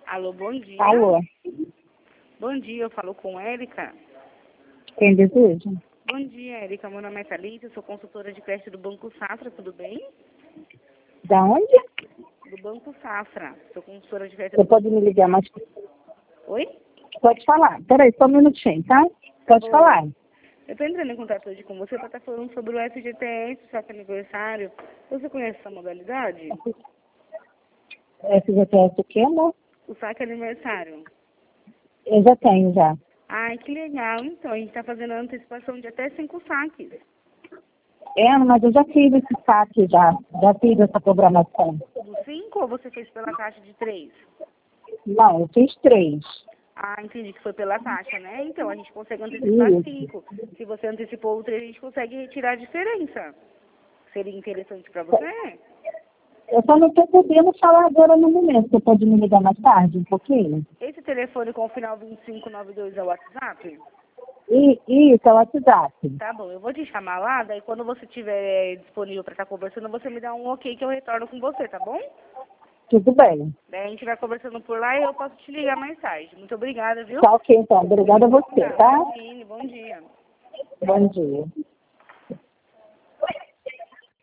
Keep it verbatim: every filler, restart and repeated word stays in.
Alô, bom dia. Alô, Bom dia, eu falo com Érica. quem deseja? Bom dia, Érica. Meu nome é Thalita, eu sou consultora de crédito do Banco Safra, tudo bem? Da onde? Do Banco Safra. Sou consultora de crédito Você do pode Banco... me ligar mais... Oi? Pode falar. Peraí, só um minutinho, tá? Pode Bom, falar. eu estou entrando em contato hoje com você para estar falando sobre o S G T S, saque aniversário. Você conhece essa modalidade? F G T S o quê, amor? O saque aniversário. Eu já tenho, já. Ai, que legal. Então, a gente está fazendo a antecipação de até cinco saques. É, mas eu já fiz esse saque, já. Já fiz essa programação. Do cinco ou você fez pela taxa de três? Não, eu fiz três. Ah, entendi que foi pela taxa, né? Então, a gente consegue antecipar Isso. cinco. Se você antecipou o três, a gente consegue retirar a diferença. Seria interessante para você? Eu só não estou podendo falar agora no momento. Você pode me ligar mais tarde, um pouquinho? Esse telefone com o final vinte e cinco noventa e dois é o WhatsApp? E, isso, é o WhatsApp. Tá bom, eu vou te chamar lá, daí quando você estiver disponível para estar conversando, você me dá um ok que eu retorno com você, tá bom? Tudo bem. Daí a gente vai conversando por lá e eu posso te ligar mais tarde. Muito obrigada, viu? Tá ok, então. Obrigada a você, tá? Imagine, bom dia. Bom dia.